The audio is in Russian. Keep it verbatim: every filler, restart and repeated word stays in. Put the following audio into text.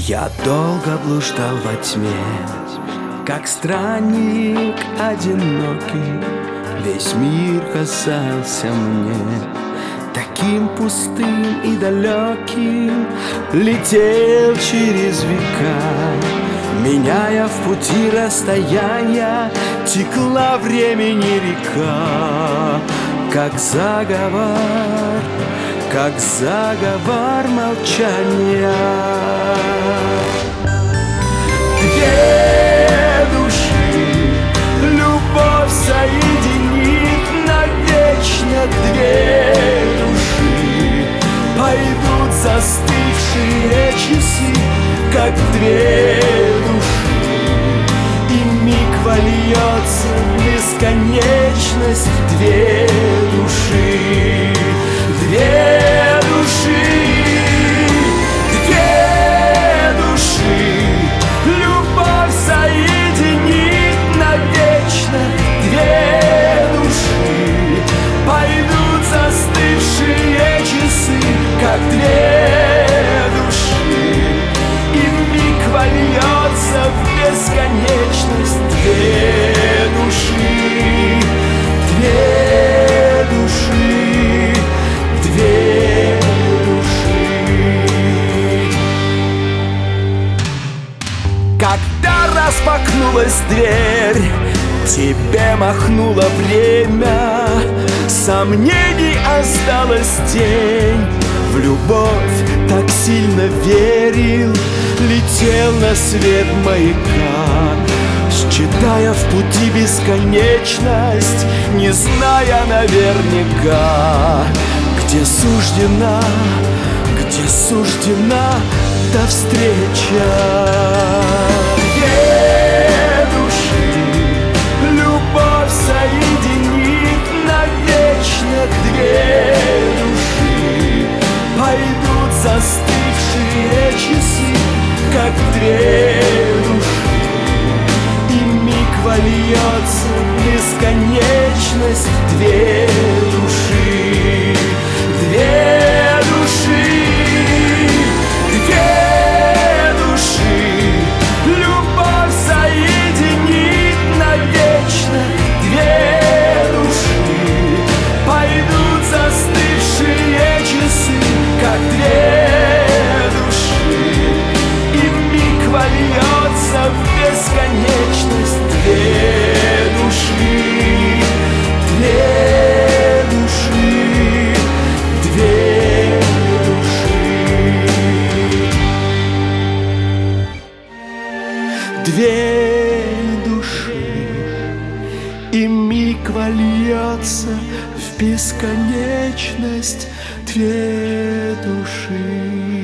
Я долго блуждал во тьме, как странник одинокий. Весь мир казался мне таким пустым и далеким. Летел через века, меняя в пути расстояния. Текла времени река, как заговор, как заговор молчания. Две души любовь соединит навечно. Две души пойдут застывшие часы, как две души, и миг вольется в бесконечность. Две души, две души, две души любовь соединит навечно. Две души пойдут застывшие часы, как две души, и миг вольется в бесконечность. Две души, две души, две души. Когда распахнулась дверь, тебе махнуло время. Сомнений осталась тень. В любовь так сильно верил, летел на свет маяка, считая в пути бесконечность, не зная наверняка, где суждена, где суждена та встреча. Две души любовь соединит навечно. Две души пойдут застывшие часы, как две души, и миг вольется в бесконечность. Две души, две души, две души любовь соединит навечно. Две души пойдут застывшие часы, как две души, и миг вольется в бесконечность. Две души, две души, две души, две души, и миг вольется в бесконечность. Две души.